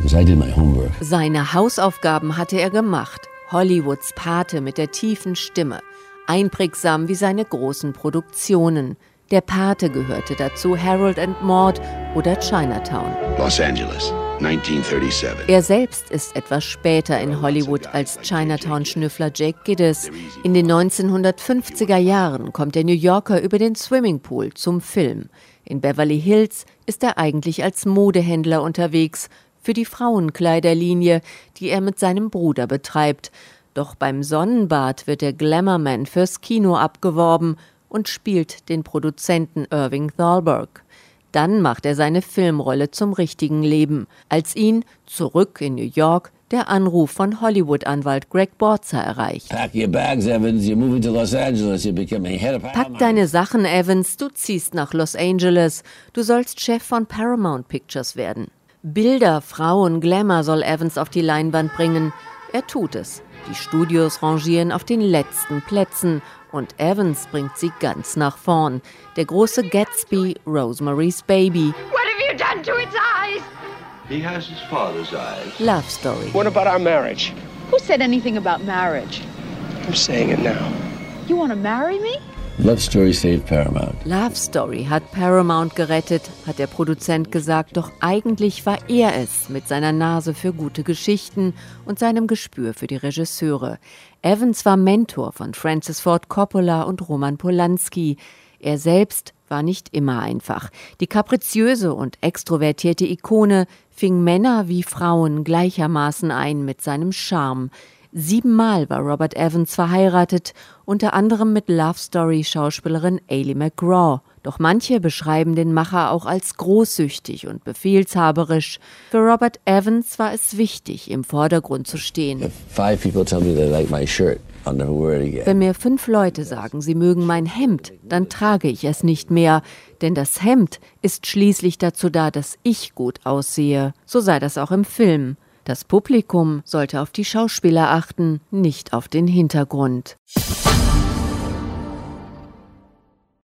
because I did my homework. Seine Hausaufgaben hatte er gemacht. Hollywoods Pate mit der tiefen Stimme. Einprägsam wie seine großen Produktionen. Der Pate gehörte dazu Harold and Maude oder Chinatown. Los Angeles, 1937. Er selbst ist etwas später in Hollywood als Chinatown-Schnüffler Jake Gittes. In den 1950er Jahren kommt der New Yorker über den Swimmingpool zum Film. In Beverly Hills ist er eigentlich als Modehändler unterwegs, für die Frauenkleiderlinie, die er mit seinem Bruder betreibt. Doch beim Sonnenbad wird der Glamourman fürs Kino abgeworben und spielt den Produzenten Irving Thalberg. Dann macht er seine Filmrolle zum richtigen Leben, als ihn, zurück in New York, der Anruf von Hollywood-Anwalt Greg Borza erreicht. Pack your bags, Evans. You're moving to Los Angeles. You're becoming head of Paramount. Pack deine Sachen, Evans, du ziehst nach Los Angeles. Du sollst Chef von Paramount Pictures werden. Bilder, Frauen, Glamour soll Evans auf die Leinwand bringen. Er tut es. Die Studios rangieren auf den letzten Plätzen und Evans bringt sie ganz nach vorn. Der große Gatsby, Rosemary's Baby. What have you done to its eyes? He has his father's eyes. Love Story. What about our marriage? Who said anything about marriage? I'm saying it now. You want to marry me? Love Story saved Paramount. Love Story hat Paramount gerettet, hat der Produzent gesagt, doch eigentlich war er es mit seiner Nase für gute Geschichten und seinem Gespür für die Regisseure. Evans war Mentor von Francis Ford Coppola und Roman Polanski. Er selbst war nicht immer einfach. Die kapriziöse und extrovertierte Ikone fing Männer wie Frauen gleichermaßen ein mit seinem Charme. 7-mal war Robert Evans verheiratet, unter anderem mit Love Story-Schauspielerin Ally McGraw. Doch manche beschreiben den Macher auch als großsüchtig und befehlshaberisch. Für Robert Evans war es wichtig, im Vordergrund zu stehen. If 5 people tell me they like my shirt, I'll never wear it again. Wenn mir 5 Leute sagen, sie mögen mein Hemd, dann trage ich es nicht mehr. Denn das Hemd ist schließlich dazu da, dass ich gut aussehe. So sei das auch im Film. Das Publikum sollte auf die Schauspieler achten, nicht auf den Hintergrund.